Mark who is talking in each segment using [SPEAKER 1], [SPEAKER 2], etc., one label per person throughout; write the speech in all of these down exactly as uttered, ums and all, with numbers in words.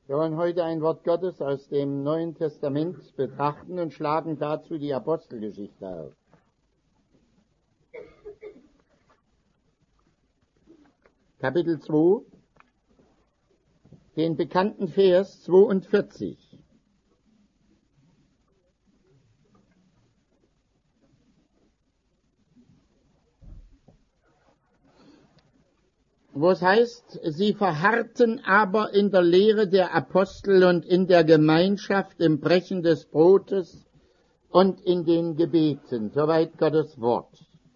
[SPEAKER 1] Wir wollen heute ein Wort Gottes aus dem Neuen Testament betrachten und schlagen dazu die Apostelgeschichte auf. Kapitel zwei, den bekannten Vers zweiundvierzig. Wo es heißt, sie verharrten aber in der Lehre der Apostel und in der Gemeinschaft, im Brechen des Brotes und in den Gebeten. Soweit Gottes Wort.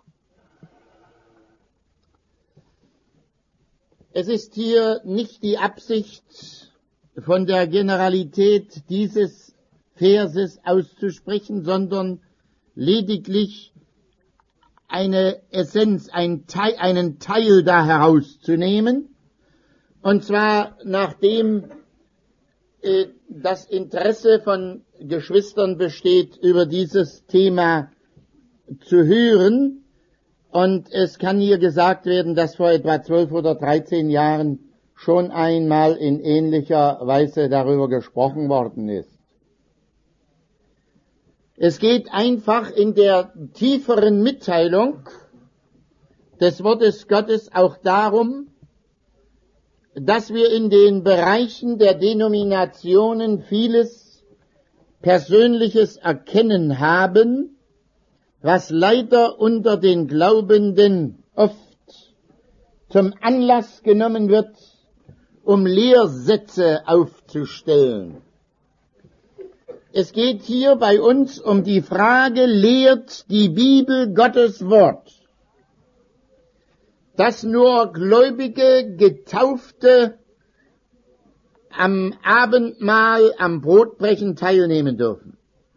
[SPEAKER 1] Es ist hier nicht die Absicht, von der Generalität dieses Verses auszusprechen, sondern lediglich eine Essenz, ein Teil, einen Teil da herauszunehmen, und zwar nachdem äh, das Interesse von Geschwistern besteht, über dieses Thema zu hören, und es kann hier gesagt werden, dass vor etwa zwölf oder dreizehn Jahren schon einmal in ähnlicher Weise darüber gesprochen worden ist. Es geht einfach in der tieferen Mitteilung des Wortes Gottes auch darum, dass wir in den Bereichen der Denominationen vieles Persönliches erkennen haben, was leider unter den Glaubenden oft zum Anlass genommen wird, um Lehrsätze aufzustellen. Es geht hier bei uns um die Frage, lehrt die Bibel Gottes Wort, dass nur gläubige, Getaufte am Abendmahl, am Brotbrechen teilnehmen dürfen.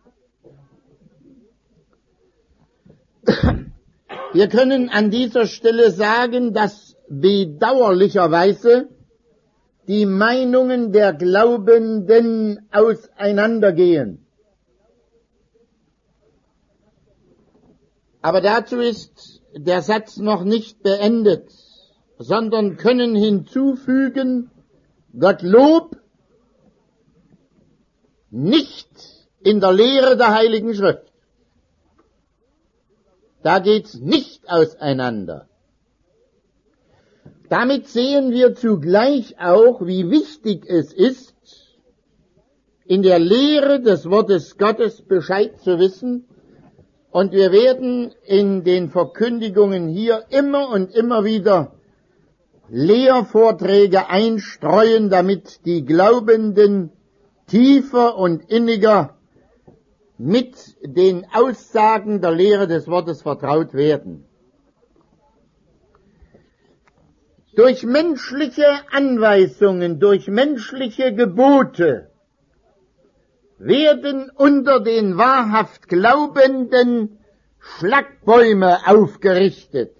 [SPEAKER 1] Wir können an dieser Stelle sagen, dass bedauerlicherweise die Meinungen der Glaubenden auseinandergehen. Aber dazu ist der Satz noch nicht beendet, sondern können hinzufügen, Gottlob, nicht in der Lehre der Heiligen Schrift. Da geht's nicht auseinander. Damit sehen wir zugleich auch, wie wichtig es ist, in der Lehre des Wortes Gottes Bescheid zu wissen, und wir werden in den Verkündigungen hier immer und immer wieder Lehrvorträge einstreuen, damit die Glaubenden tiefer und inniger mit den Aussagen der Lehre des Wortes vertraut werden. Durch menschliche Anweisungen, durch menschliche Gebote werden unter den wahrhaft Glaubenden Schlagbäume aufgerichtet.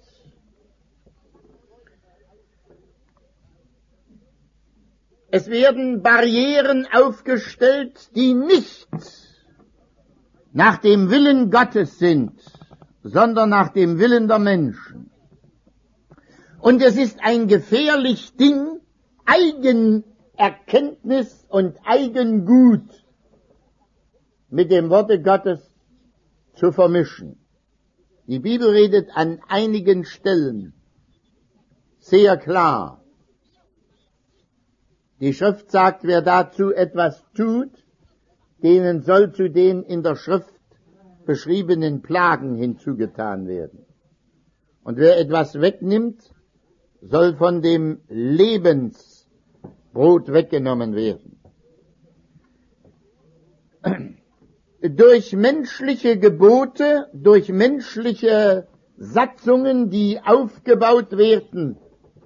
[SPEAKER 1] Es werden Barrieren aufgestellt, die nicht nach dem Willen Gottes sind, sondern nach dem Willen der Menschen. Und es ist ein gefährlich Ding, Eigenerkenntnis und Eigengut mit dem Worte Gottes zu vermischen. Die Bibel redet an einigen Stellen sehr klar. Die Schrift sagt, wer dazu etwas tut, denen soll zu den in der Schrift beschriebenen Plagen hinzugetan werden. Und wer etwas wegnimmt, soll von dem Lebensbrot weggenommen werden. Durch menschliche Gebote, durch menschliche Satzungen, die aufgebaut werden,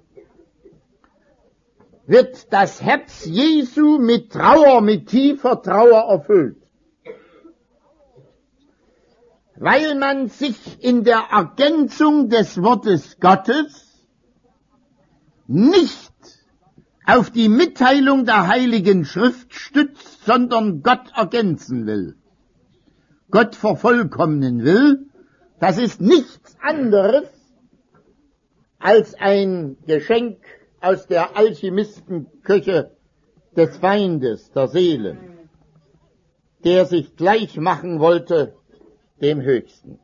[SPEAKER 1] wird das Herz Jesu mit Trauer, mit tiefer Trauer erfüllt. Weil man sich in der Ergänzung des Wortes Gottes nicht auf die Mitteilung der Heiligen Schrift stützt, sondern Gott ergänzen will, Gott vervollkommnen will. Das ist nichts anderes als ein Geschenk aus der Alchemistenküche des Feindes der Seelen, der sich gleich machen wollte dem Höchsten.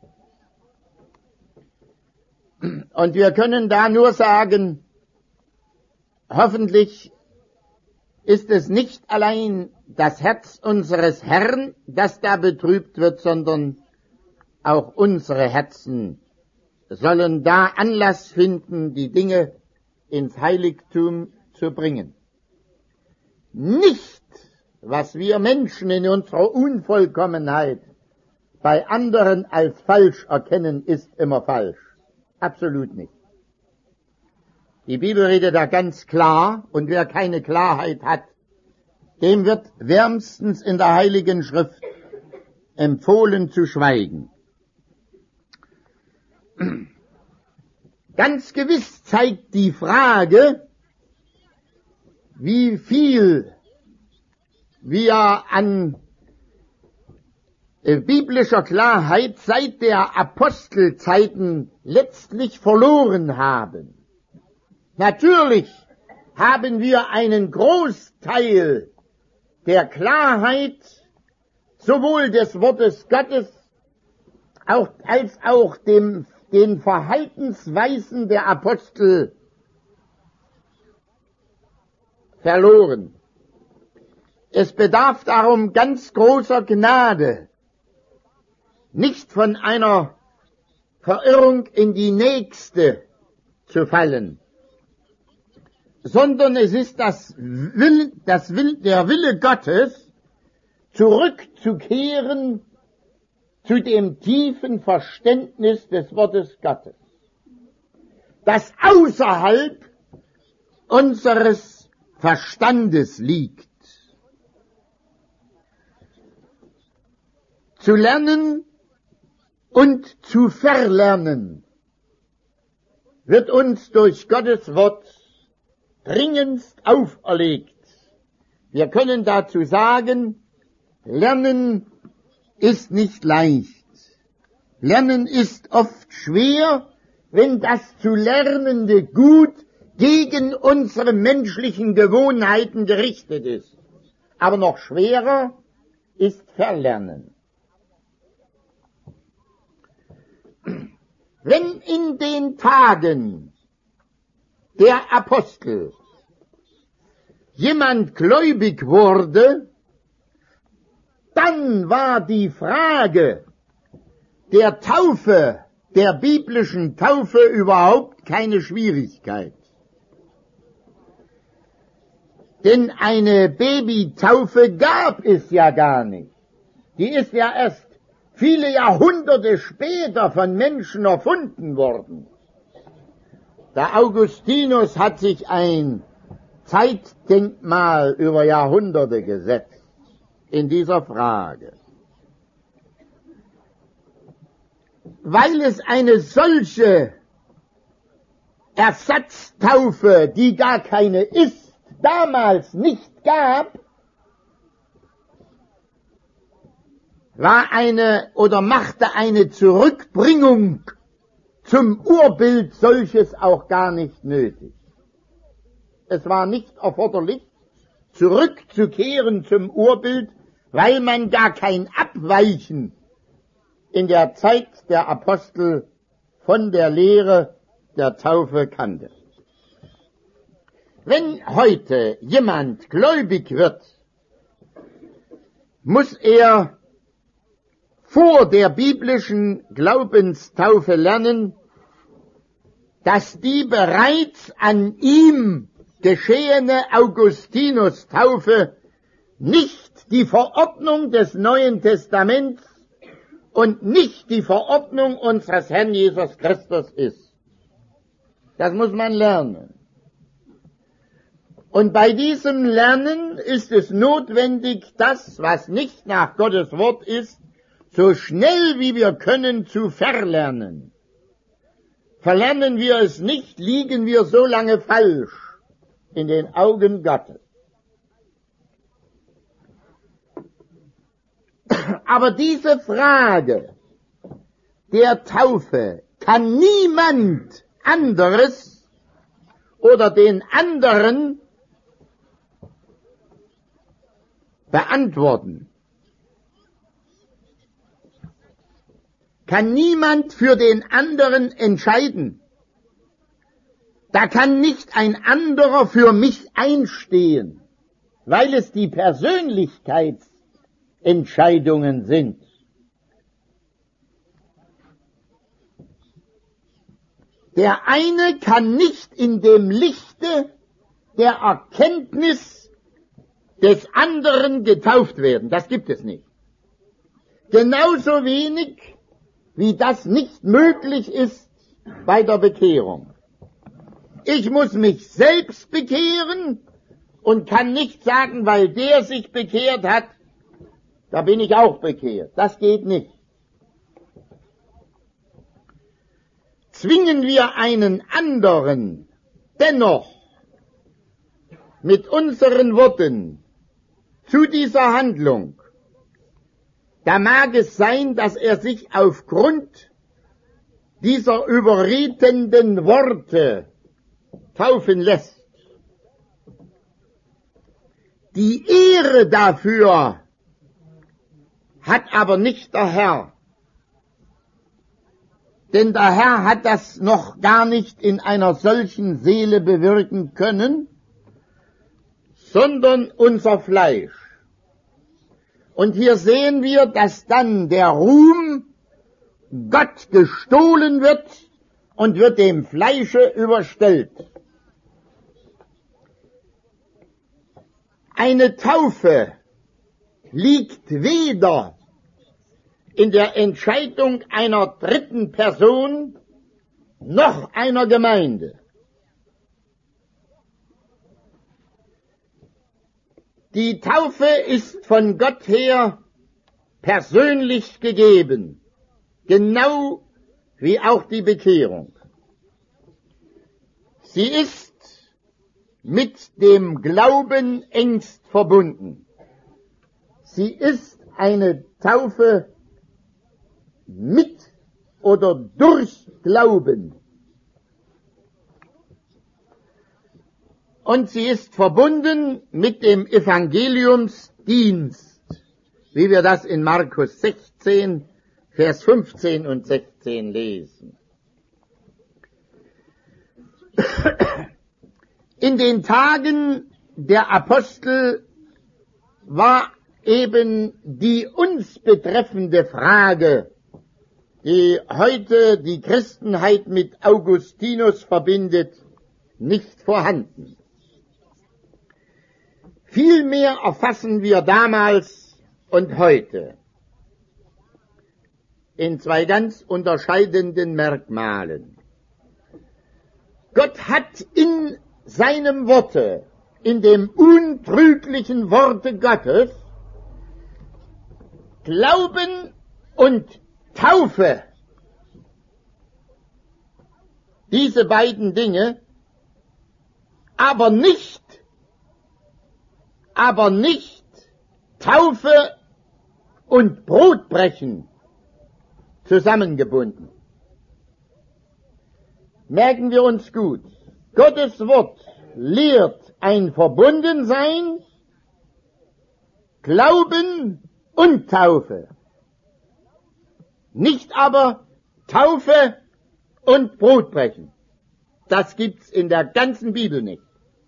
[SPEAKER 1] Und wir können da nur sagen, hoffentlich ist es nicht allein das Herz unseres Herrn, das da betrübt wird, sondern auch unsere Herzen sollen da Anlass finden, die Dinge ins Heiligtum zu bringen. Nicht, was wir Menschen in unserer Unvollkommenheit bei anderen als falsch erkennen, ist immer falsch. Absolut nicht. Die Bibel redet da ganz klar, und wer keine Klarheit hat, dem wird wärmstens in der Heiligen Schrift empfohlen zu schweigen. Ganz gewiss zeigt die Frage, wie viel wir an äh, biblischer Klarheit seit der Apostelzeiten letztlich verloren haben. Natürlich haben wir einen Großteil der Klarheit sowohl des Wortes Gottes auch, als auch dem, den Verhaltensweisen der Apostel verloren. Es bedarf darum ganz großer Gnade, nicht von einer Verirrung in die nächste zu fallen, sondern es ist das Will, das Will, der Wille Gottes, zurückzukehren zu dem tiefen Verständnis des Wortes Gottes, das außerhalb unseres Verstandes liegt. Zu lernen und zu verlernen wird uns durch Gottes Wort dringendst auferlegt. Wir können dazu sagen, Lernen ist nicht leicht. Lernen ist oft schwer, wenn das zu Lernende Gut gegen unsere menschlichen Gewohnheiten gerichtet ist. Aber noch schwerer ist Verlernen. Wenn in den Tagen der Apostel jemand gläubig wurde, dann war die Frage der Taufe, der biblischen Taufe überhaupt keine Schwierigkeit. Denn eine Babytaufe gab es ja gar nicht. Die ist ja erst viele Jahrhunderte später von Menschen erfunden worden. Der Augustinus hat sich ein Zeitdenkmal über Jahrhunderte gesetzt in dieser Frage. Weil es eine solche Ersatztaufe, die gar keine ist, damals nicht gab, war eine oder machte eine Zurückbringung zum Urbild solches auch gar nicht nötig. Es war nicht erforderlich, zurückzukehren zum Urbild, weil man gar kein Abweichen in der Zeit der Apostel von der Lehre der Taufe kannte. Wenn heute jemand gläubig wird, muss er vor der biblischen Glaubenstaufe lernen, dass die bereits an ihm geschehene Augustinus-Taufe nicht die Verordnung des Neuen Testaments und nicht die Verordnung unseres Herrn Jesus Christus ist. Das muss man lernen. Und bei diesem Lernen ist es notwendig, das, was nicht nach Gottes Wort ist, so schnell wie wir können zu verlernen. Verlernen wir es nicht, liegen wir so lange falsch in den Augen Gottes. Aber diese Frage der Taufe kann niemand anderes oder den anderen beantworten. Kann niemand für den anderen entscheiden. Da kann nicht ein anderer für mich einstehen, weil es die Persönlichkeitsentscheidungen sind. Der eine kann nicht in dem Lichte der Erkenntnis des anderen getauft werden. Das gibt es nicht. Genauso wenig, wie das nicht möglich ist bei der Bekehrung. Ich muss mich selbst bekehren und kann nicht sagen, weil der sich bekehrt hat, da bin ich auch bekehrt. Das geht nicht. Zwingen wir einen anderen dennoch mit unseren Worten zu dieser Handlung, da mag es sein, dass er sich aufgrund dieser überredenden Worte taufen lässt. Die Ehre dafür hat aber nicht der Herr. Denn der Herr hat das noch gar nicht in einer solchen Seele bewirken können, sondern unser Fleisch. Und hier sehen wir, dass dann der Ruhm Gott gestohlen wird und wird dem Fleische überstellt. Eine Taufe liegt weder in der Entscheidung einer dritten Person noch einer Gemeinde. Die Taufe ist von Gott her persönlich gegeben, genau wie auch die Bekehrung. Sie ist mit dem Glauben engst verbunden. Sie ist eine Taufe mit oder durch Glauben. Und sie ist verbunden mit dem Evangeliumsdienst, wie wir das in Markus sechzehn, Vers fünfzehn und sechzehn lesen. In den Tagen der Apostel war eben die uns betreffende Frage, die heute die Christenheit mit Augustinus verbindet, nicht vorhanden. Vielmehr erfassen wir damals und heute in zwei ganz unterscheidenden Merkmalen. Gott hat in seinem Worte, in dem untrüglichen Worte Gottes, Glauben und Taufe, diese beiden Dinge, aber nicht, aber nicht Taufe und Brotbrechen zusammengebunden. Merken wir uns gut, Gottes Wort lehrt ein Verbundensein, Glauben und Taufe. Nicht aber Taufe und Brotbrechen. Das gibt's in der ganzen Bibel nicht.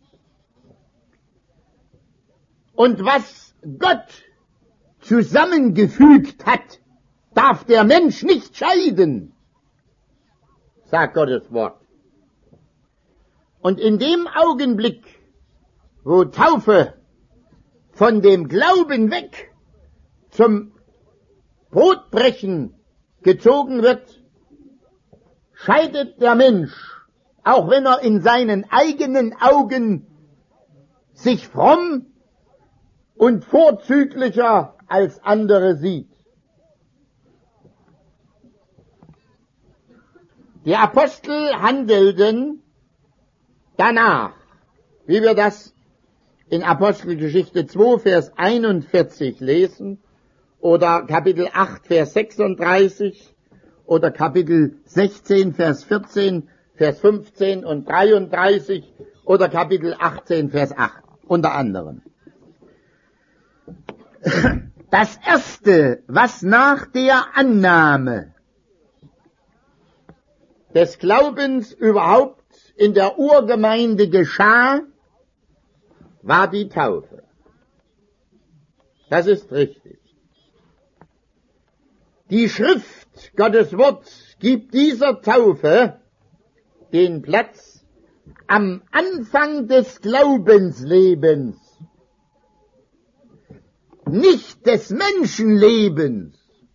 [SPEAKER 1] Und was Gott zusammengefügt hat, darf der Mensch nicht scheiden, sagt Gottes Wort. Und in dem Augenblick, wo Taufe von dem Glauben weg zum Brotbrechen gezogen wird, scheidet der Mensch, auch wenn er in seinen eigenen Augen sich fromm und vorzüglicher als andere sieht. Die Apostel handelten danach, wie wir das in Apostelgeschichte zwei, Vers einundvierzig lesen, oder Kapitel acht, Vers sechsunddreißig, oder Kapitel sechzehn, Vers vierzehn, Vers fünfzehn und dreiunddreißig, oder Kapitel achtzehn, Vers acht, unter anderem. Das Erste, was nach der Annahme des Glaubens überhaupt in der Urgemeinde geschah, war die Taufe. Das ist richtig. Die Schrift, Gottes Wort, gibt dieser Taufe den Platz am Anfang des Glaubenslebens, nicht des Menschenlebens.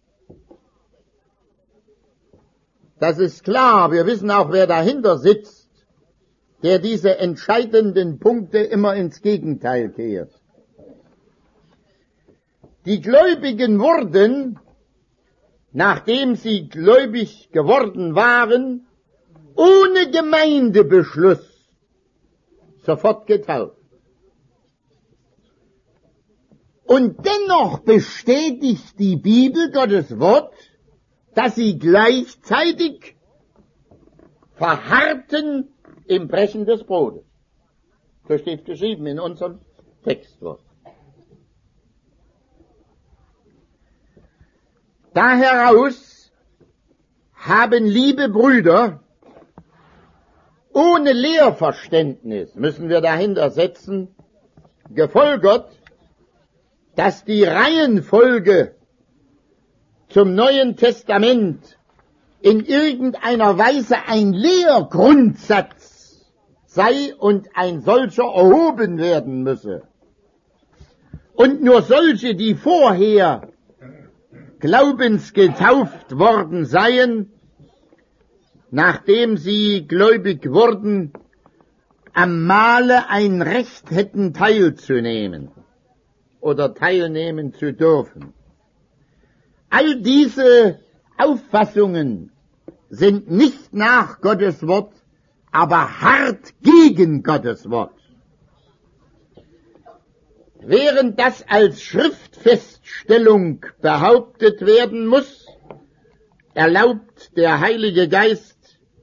[SPEAKER 1] Das ist klar, wir wissen auch, wer dahinter sitzt, der diese entscheidenden Punkte immer ins Gegenteil kehrt. Die Gläubigen wurden, nachdem sie gläubig geworden waren, ohne Gemeindebeschluss sofort getauft. Und dennoch bestätigt die Bibel, Gottes Wort, dass sie gleichzeitig verharrten im Brechen des Brotes. So steht geschrieben in unserem Textwort. Da heraus haben, liebe Brüder, ohne Lehrverständnis, müssen wir dahinter setzen, gefolgert, dass die Reihenfolge zum Neuen Testament in irgendeiner Weise ein Lehrgrundsatz sei und ein solcher erhoben werden müsse. Und nur solche, die vorher glaubensgetauft worden seien, nachdem sie gläubig wurden, am Mahle ein Recht hätten teilzunehmen oder teilnehmen zu dürfen. All diese Auffassungen sind nicht nach Gottes Wort, aber hart gegen Gottes Wort. Während das als Schriftfeststellung behauptet werden muss, erlaubt der Heilige Geist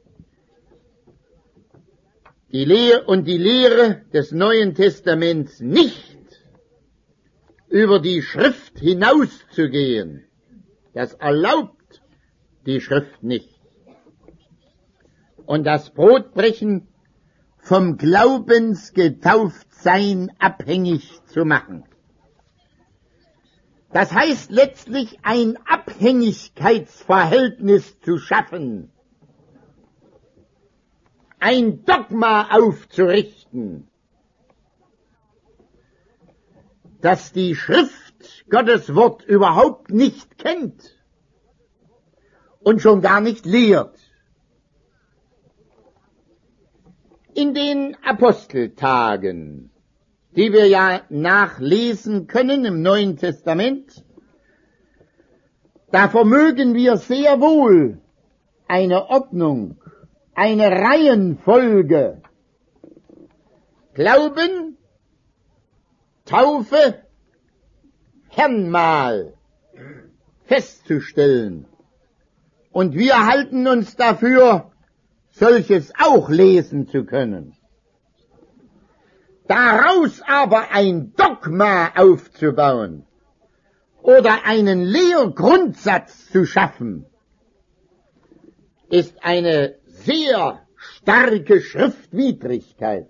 [SPEAKER 1] die Lehre und die Lehre des Neuen Testaments nicht über die Schrift hinauszugehen. Das erlaubt die Schrift nicht. Und das Brotbrechen vom Glaubensgetauftsein abhängig zu machen. Das heißt letztlich ein Abhängigkeitsverhältnis zu schaffen, ein Dogma aufzurichten, das die Schrift Gottes Wort überhaupt nicht kennt und schon gar nicht lehrt. In den Aposteltagen, die wir ja nachlesen können im Neuen Testament, da vermögen wir sehr wohl eine Ordnung, eine Reihenfolge, Glauben, Taufe, Herrnmahl festzustellen. Und wir halten uns dafür, solches auch lesen zu können. Daraus aber ein Dogma aufzubauen oder einen Lehrgrundsatz zu schaffen, ist eine sehr starke Schriftwidrigkeit,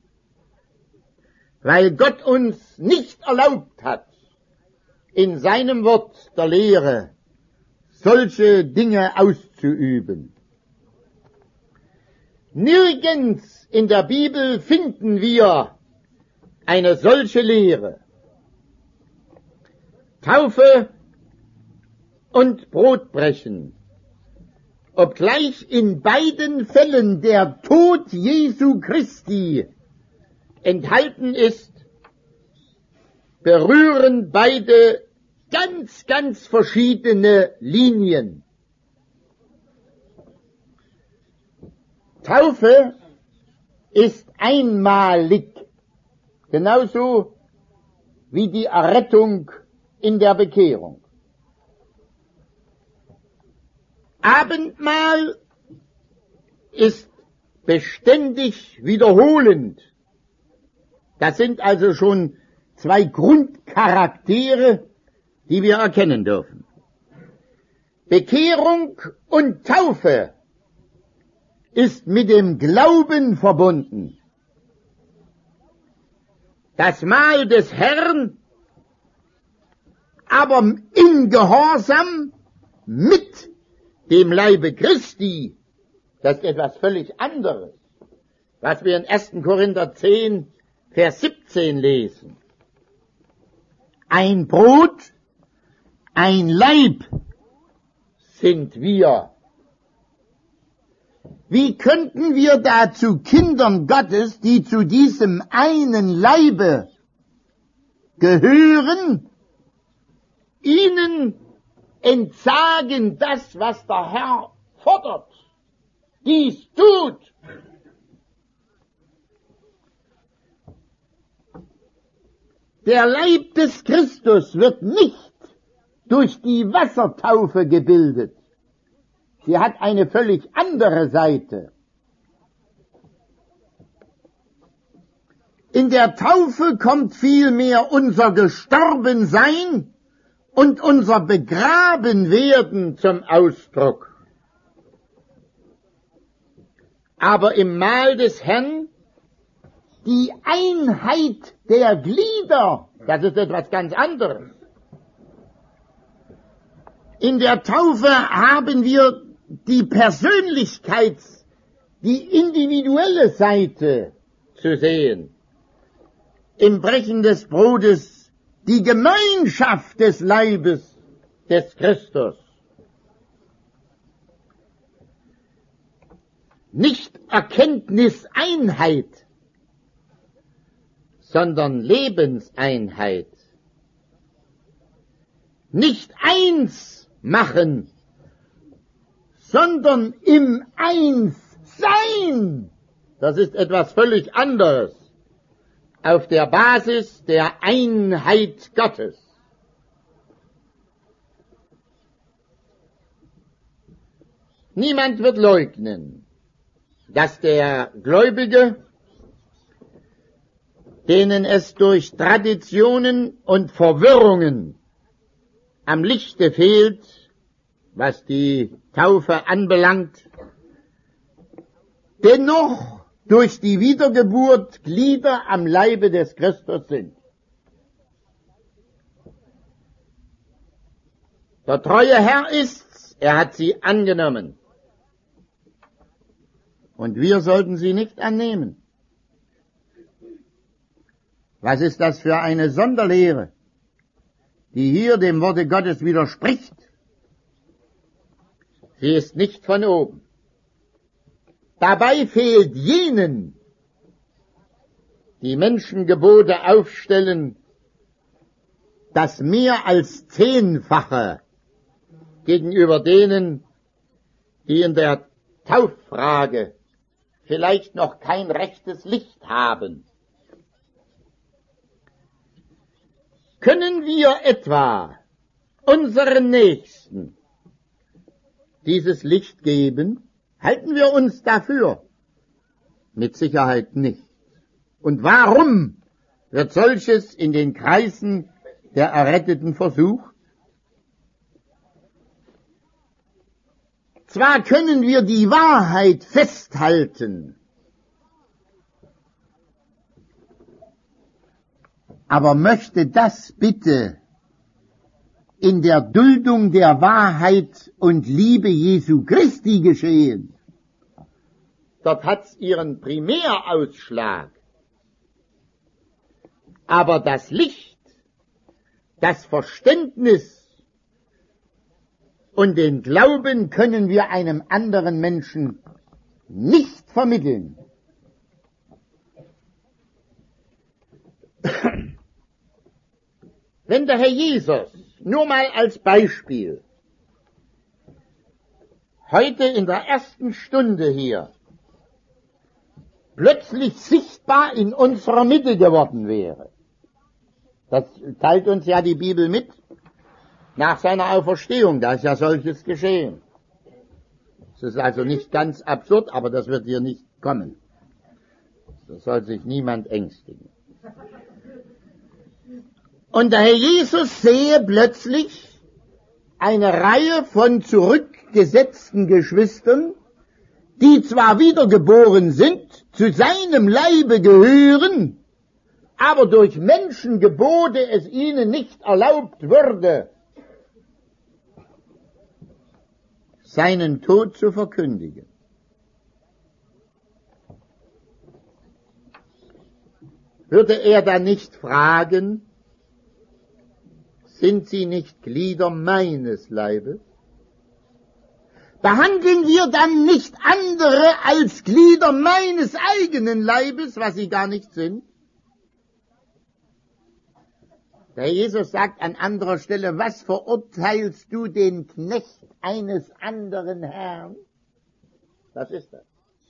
[SPEAKER 1] weil Gott uns nicht erlaubt hat, in seinem Wort der Lehre solche Dinge auszuüben. Nirgends in der Bibel finden wir eine solche Lehre. Taufe und Brotbrechen, obgleich in beiden Fällen der Tod Jesu Christi enthalten ist, berühren beide ganz, ganz verschiedene Linien. Taufe ist einmalig, genauso wie die Errettung in der Bekehrung. Abendmahl ist beständig wiederholend. Das sind also schon zwei Grundcharaktere, die wir erkennen dürfen. Bekehrung und Taufe ist mit dem Glauben verbunden. Das Mahl des Herrn aber im Gehorsam mit dem Leibe Christi, das ist etwas völlig anderes, was wir in ersten Korinther zehn, Vers siebzehn lesen. Ein Brot, ein Leib sind wir. Wie könnten wir da zu Kindern Gottes, die zu diesem einen Leibe gehören, ihnen entsagen das, was der Herr fordert? Dies tut. Der Leib des Christus wird nicht durch die Wassertaufe gebildet. Sie hat eine völlig andere Seite. In der Taufe kommt vielmehr unser Gestorbensein und unser Begrabenwerden zum Ausdruck. Aber im Mahl des Herrn die Einheit der Glieder, das ist etwas ganz anderes. In der Taufe haben wir die Persönlichkeits-, die individuelle Seite zu sehen. Im Brechen des Brotes die Gemeinschaft des Leibes des Christus. Nicht Erkenntniseinheit, sondern Lebenseinheit. Nicht eins machen, sondern im Einssein. Das ist etwas völlig anderes. Auf der Basis der Einheit Gottes. Niemand wird leugnen, dass der Gläubige, denen es durch Traditionen und Verwirrungen am Lichte fehlt, was die Taufe anbelangt, dennoch durch die Wiedergeburt Glieder am Leibe des Christus sind. Der treue Herr ist's, er hat sie angenommen. Und wir sollten sie nicht annehmen. Was ist das für eine Sonderlehre, die hier dem Worte Gottes widerspricht? Sie ist nicht von oben. Dabei fehlt jenen, die Menschengebote aufstellen, das mehr als Zehnfache gegenüber denen, die in der Tauffrage vielleicht noch kein rechtes Licht haben. Können wir etwa unseren Nächsten dieses Licht geben? Halten wir uns dafür? Mit Sicherheit nicht. Und warum wird solches in den Kreisen der Erretteten versucht? Zwar können wir die Wahrheit festhalten, aber möchte das bitte in der Duldung der Wahrheit und Liebe Jesu Christi geschehen? Dort hat's ihren Primärausschlag. Aber das Licht, das Verständnis und den Glauben können wir einem anderen Menschen nicht vermitteln. Wenn der Herr Jesus, nur mal als Beispiel, heute in der ersten Stunde hier plötzlich sichtbar in unserer Mitte geworden wäre, das teilt uns ja die Bibel mit, nach seiner Auferstehung, da ist ja solches geschehen. Es ist also nicht ganz absurd, aber das wird hier nicht kommen. Das soll sich niemand ängstigen. Und der Herr Jesus sehe plötzlich eine Reihe von zurückgesetzten Geschwistern, die zwar wiedergeboren sind, zu seinem Leibe gehören, aber durch Menschengebote es ihnen nicht erlaubt würde, seinen Tod zu verkündigen. Würde er dann nicht fragen, sind sie nicht Glieder meines Leibes? Behandeln wir dann nicht andere als Glieder meines eigenen Leibes, was sie gar nicht sind? Der Jesus sagt an anderer Stelle, was verurteilst du den Knecht eines anderen Herrn? Was ist das?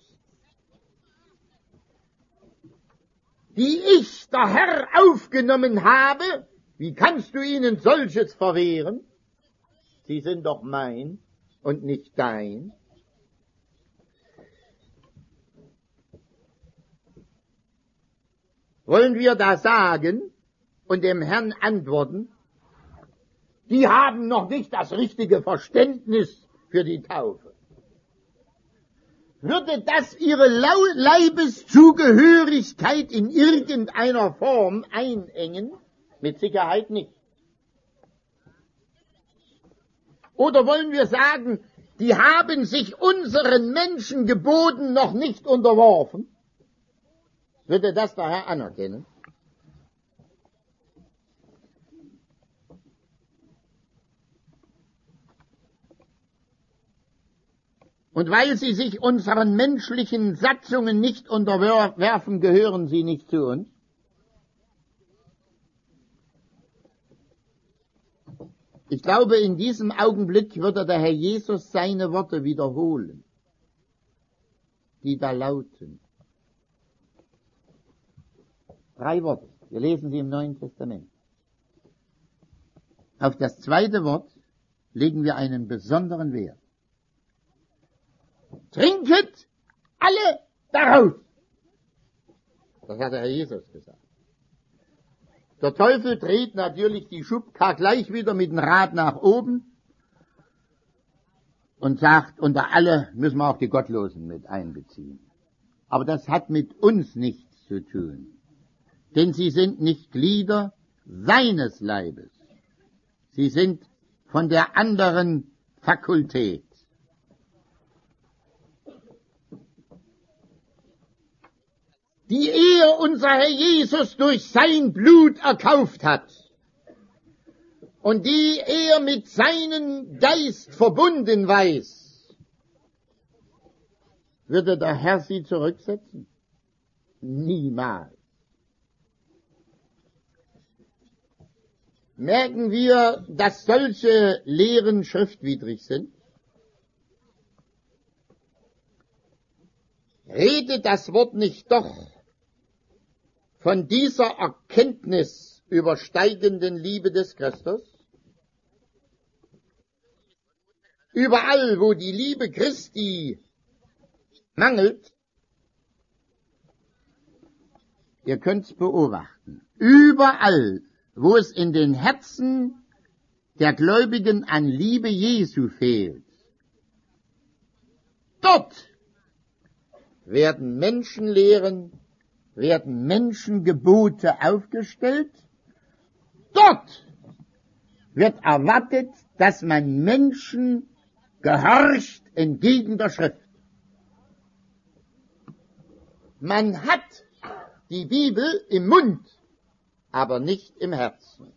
[SPEAKER 1] Die ich, der Herr, aufgenommen habe, wie kannst du ihnen solches verwehren? Sie sind doch mein und nicht dein. Wollen wir da sagen und dem Herrn antworten, die haben noch nicht das richtige Verständnis für die Taufe? Würde das ihre Leibeszugehörigkeit in irgendeiner Form einengen? Mit Sicherheit nicht. Oder wollen wir sagen, die haben sich unseren Menschengeboten noch nicht unterworfen? Würde das der Herr anerkennen? Und weil sie sich unseren menschlichen Satzungen nicht unterwerfen, gehören sie nicht zu uns? Ich glaube, in diesem Augenblick würde der Herr Jesus seine Worte wiederholen, die da lauten. Drei Worte, wir lesen sie im Neuen Testament. Auf das zweite Wort legen wir einen besonderen Wert. Trinket alle daraus. Das hat der Herr Jesus gesagt. Der Teufel dreht natürlich die Schubka gleich wieder mit dem Rad nach oben und sagt, unter alle müssen wir auch die Gottlosen mit einbeziehen. Aber das hat mit uns nichts zu tun, denn sie sind nicht Glieder seines Leibes. Sie sind von der anderen Fakultät. Die er, unser Herr Jesus, durch sein Blut erkauft hat und die er mit seinem Geist verbunden weiß, würde der Herr sie zurücksetzen? Niemals. Merken wir, dass solche Lehren schriftwidrig sind? Redet das Wort nicht doch von dieser Erkenntnis übersteigenden Liebe des Christus? Überall, wo die Liebe Christi mangelt, ihr könnt's beobachten, überall, wo es in den Herzen der Gläubigen an Liebe Jesu fehlt, dort werden Menschenlehren, werden Menschengebote aufgestellt. Dort wird erwartet, dass man Menschen gehorcht entgegen der Schrift. Man hat die Bibel im Mund, aber nicht im Herzen.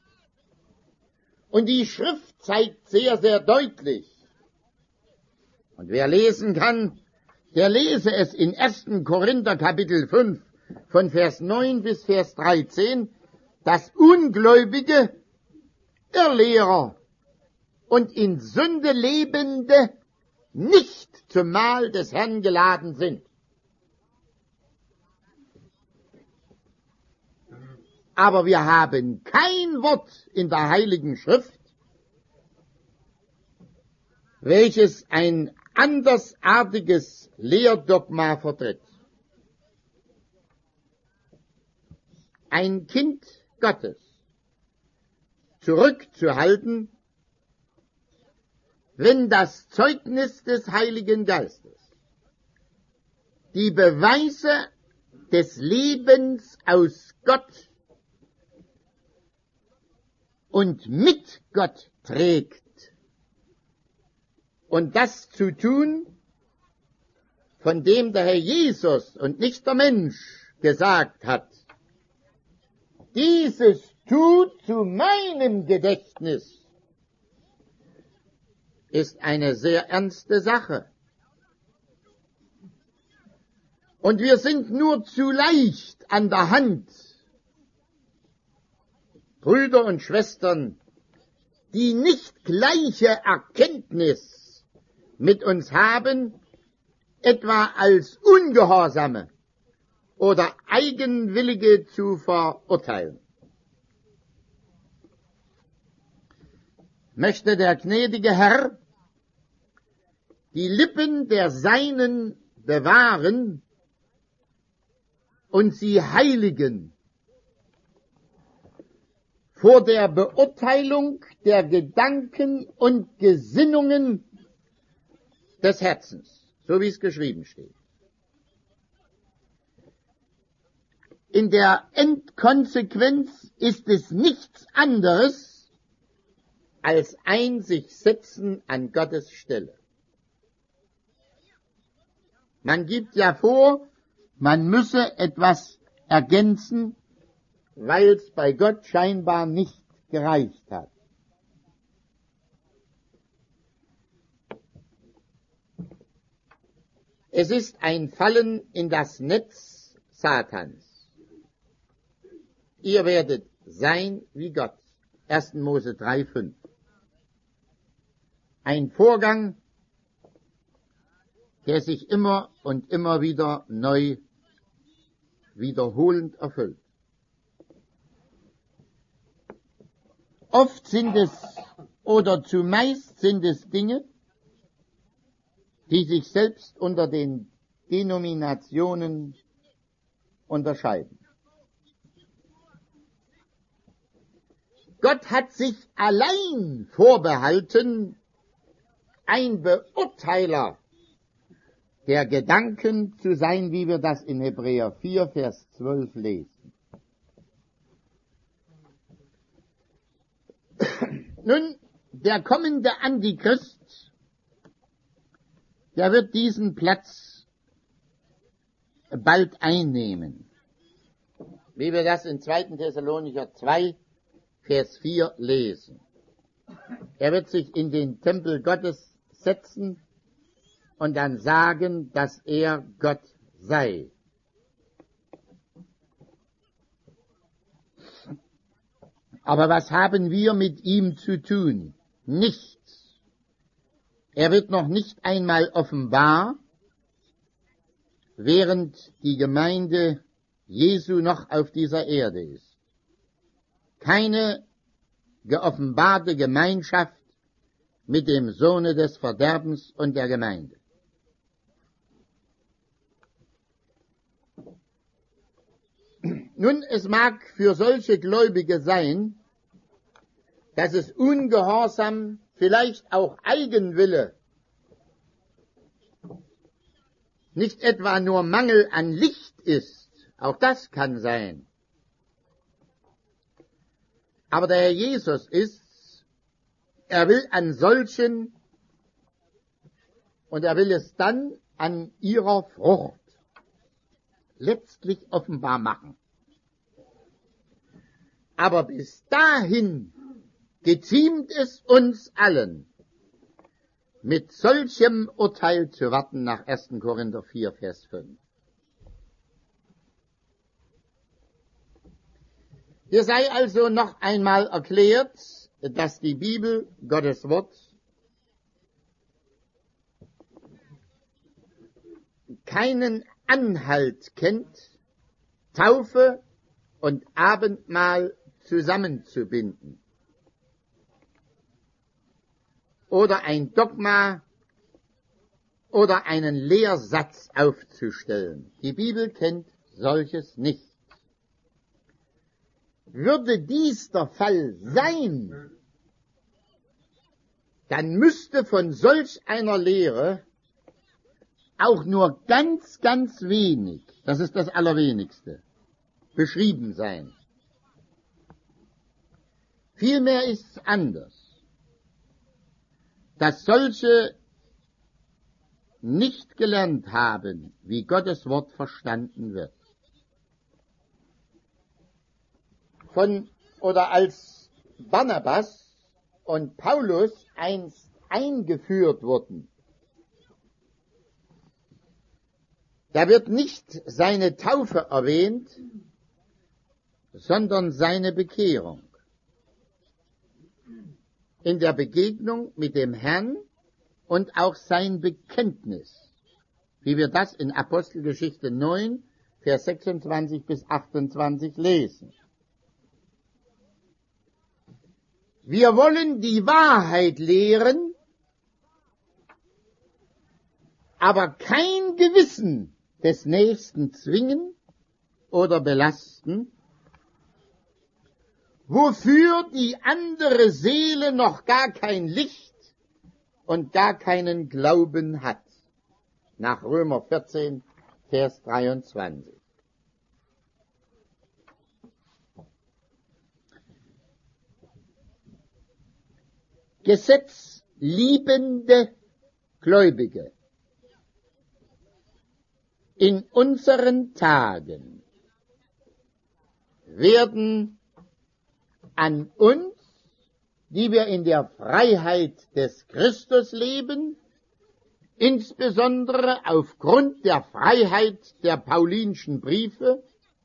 [SPEAKER 1] Und die Schrift zeigt sehr, sehr deutlich. Und wer lesen kann, der lese es in ersten Korinther Kapitel fünf von Vers neun bis Vers dreizehn, dass Ungläubige, Irrlehrer und in Sünde Lebende nicht zum Mahl des Herrn geladen sind. Aber wir haben kein Wort in der Heiligen Schrift, welches ein andersartiges Lehrdogma vertritt. Ein Kind Gottes zurückzuhalten, wenn das Zeugnis des Heiligen Geistes, die Beweise des Lebens aus Gott und mit Gott trägt, und das zu tun, von dem der Herr Jesus und nicht der Mensch gesagt hat, dieses tut zu meinem Gedächtnis, ist eine sehr ernste Sache. Und wir sind nur zu leicht an der Hand, Brüder und Schwestern, die nicht gleiche Erkenntnis mit uns haben, etwa als Ungehorsame oder Eigenwillige zu verurteilen. Möchte der gnädige Herr die Lippen der Seinen bewahren und sie heiligen vor der Beurteilung der Gedanken und Gesinnungen des Herzens, so wie es geschrieben steht. In der Endkonsequenz ist es nichts anderes als ein sich setzen an Gottes Stelle. Man gibt ja vor, man müsse etwas ergänzen, weil es bei Gott scheinbar nicht gereicht hat. Es ist ein Fallen in das Netz Satans. Ihr werdet sein wie Gott. erster Mose drei, fünf. Ein Vorgang, der sich immer und immer wieder neu wiederholend erfüllt. Oft sind es, oder zumeist sind es Dinge, die sich selbst unter den Denominationen unterscheiden. Gott hat sich allein vorbehalten, ein Beurteiler der Gedanken zu sein, wie wir das in Hebräer vier, Vers zwölf lesen. Nun, der kommende Antichrist, der wird diesen Platz bald einnehmen, wie wir das in zweiter Thessalonicher zwei, Vers vier lesen. Er wird sich in den Tempel Gottes setzen und dann sagen, dass er Gott sei. Aber was haben wir mit ihm zu tun? Nichts. Er wird noch nicht einmal offenbar, während die Gemeinde Jesu noch auf dieser Erde ist. Keine geoffenbarte Gemeinschaft mit dem Sohne des Verderbens und der Gemeinde. Nun, es mag für solche Gläubige sein, dass es Ungehorsam, vielleicht auch Eigenwille, nicht etwa nur Mangel an Licht ist, auch das kann sein. Aber der Herr Jesus ist, er will an solchen, und er will es dann an ihrer Frucht letztlich offenbar machen. Aber bis dahin geziemt es uns allen, mit solchem Urteil zu warten nach erster Korinther vier, Vers fünf. Hier sei also noch einmal erklärt, dass die Bibel, Gottes Wort, keinen Anhalt kennt, Taufe und Abendmahl zusammenzubinden oder ein Dogma oder einen Lehrsatz aufzustellen. Die Bibel kennt solches nicht. würde dies der Fall sein, dann müsste von solch einer Lehre auch nur ganz, ganz wenig, das ist das Allerwenigste, beschrieben sein. Vielmehr ist es anders, dass solche nicht gelernt haben, wie Gottes Wort verstanden wird. Von, oder als Barnabas und Paulus einst eingeführt wurden, da wird nicht seine Taufe erwähnt, sondern seine Bekehrung. In der Begegnung mit dem Herrn und auch sein Bekenntnis, wie wir das in Apostelgeschichte neun, Vers sechsundzwanzig bis achtundzwanzig lesen. Wir wollen die Wahrheit lehren, aber kein Gewissen des Nächsten zwingen oder belasten, wofür die andere Seele noch gar kein Licht und gar keinen Glauben hat. Nach Römer vierzehn, Vers dreiundzwanzig. Gesetzliebende Gläubige in unseren Tagen werden an uns, die wir in der Freiheit des Christus leben, insbesondere aufgrund der Freiheit der paulinischen Briefe,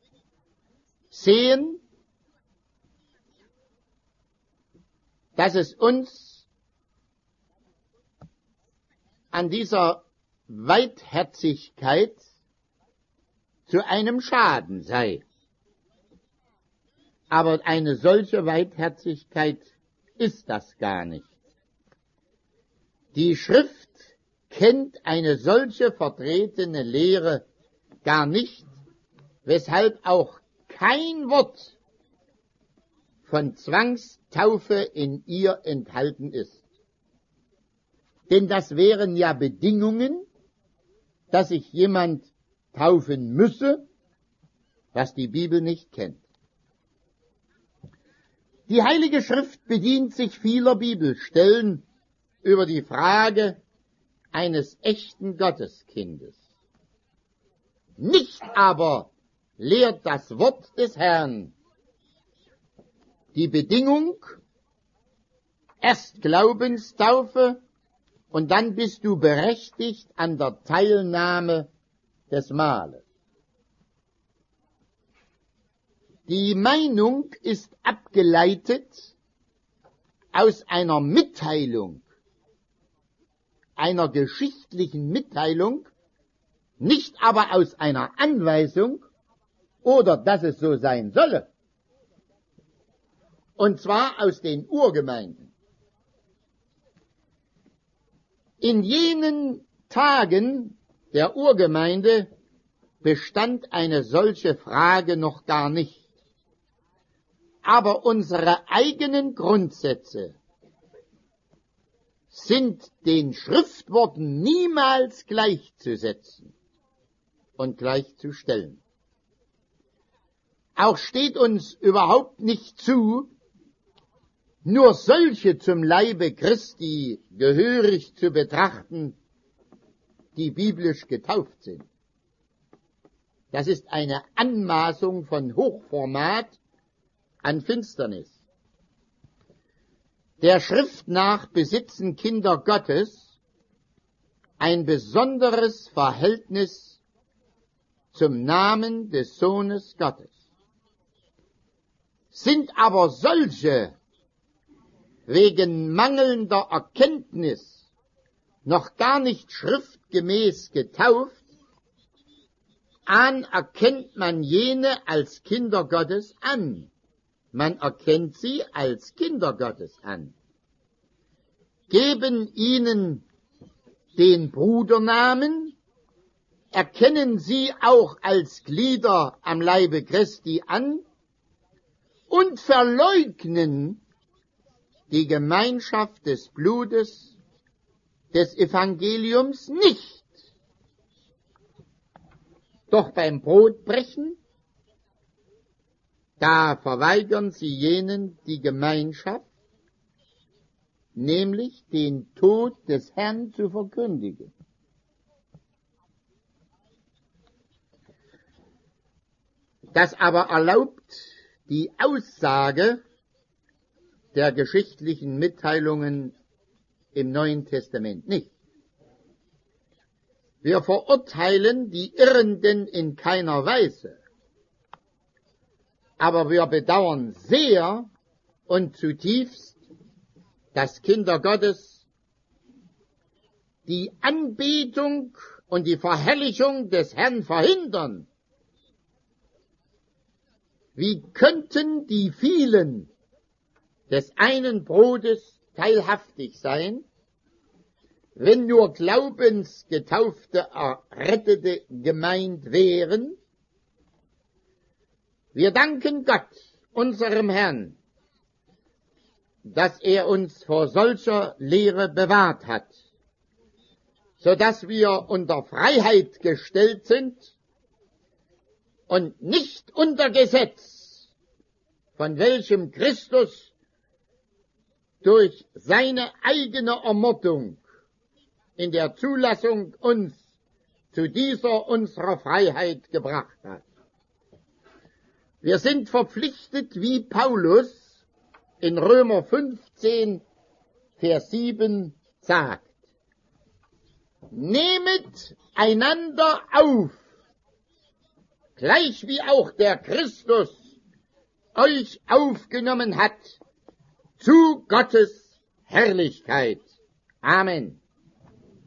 [SPEAKER 1] sehen, dass es uns an dieser Weitherzigkeit zu einem Schaden sei. Aber eine solche Weitherzigkeit ist das gar nicht. Die Schrift kennt eine solche vertretene Lehre gar nicht, weshalb auch kein Wort von Zwangstaufe in ihr enthalten ist. Denn das wären ja Bedingungen, dass sich jemand taufen müsse, was die Bibel nicht kennt. Die Heilige Schrift bedient sich vieler Bibelstellen über die Frage eines echten Gotteskindes. Nicht aber lehrt das Wort des Herrn die Bedingung, erst Glaubenstaufe und dann bist du berechtigt an der Teilnahme des Mahles. Die Meinung ist abgeleitet aus einer Mitteilung, einer geschichtlichen Mitteilung, nicht aber aus einer Anweisung oder dass es so sein solle. Und zwar aus den Urgemeinden. In jenen Tagen der Urgemeinde bestand eine solche Frage noch gar nicht. Aber unsere eigenen Grundsätze sind den Schriftworten niemals gleichzusetzen und gleichzustellen. Auch steht uns überhaupt nicht zu, nur solche zum Leibe Christi gehörig zu betrachten, die biblisch getauft sind. Das ist eine Anmaßung von Hochformat an Finsternis. Der Schrift nach besitzen Kinder Gottes ein besonderes Verhältnis zum Namen des Sohnes Gottes. Sind aber solche wegen mangelnder Erkenntnis noch gar nicht schriftgemäß getauft, anerkennt man jene als Kinder Gottes an. Man erkennt sie als Kinder Gottes an. Geben ihnen den Brudernamen, erkennen sie auch als Glieder am Leibe Christi an und verleugnen die Gemeinschaft des Blutes des Evangeliums nicht. Doch beim Brotbrechen, da verweigern sie jenen die Gemeinschaft, nämlich den Tod des Herrn zu verkündigen. Das aber erlaubt die Aussage der geschichtlichen Mitteilungen im Neuen Testament nicht. Wir verurteilen die Irrenden in keiner Weise, aber wir bedauern sehr und zutiefst, dass Kinder Gottes die Anbetung und die Verherrlichung des Herrn verhindern. Wie könnten die vielen des einen Brotes teilhaftig sein, wenn nur glaubensgetaufte, Errettete gemeint wären? Wir danken Gott, unserem Herrn, dass er uns vor solcher Lehre bewahrt hat, so dass wir unter Freiheit gestellt sind und nicht unter Gesetz, von welchem Christus durch seine eigene Ermordung in der Zulassung uns zu dieser unserer Freiheit gebracht hat. Wir sind verpflichtet, wie Paulus in Römer fünfzehn, Vers sieben sagt: Nehmet einander auf, gleich wie auch der Christus euch aufgenommen hat, zu Gottes Herrlichkeit. Amen.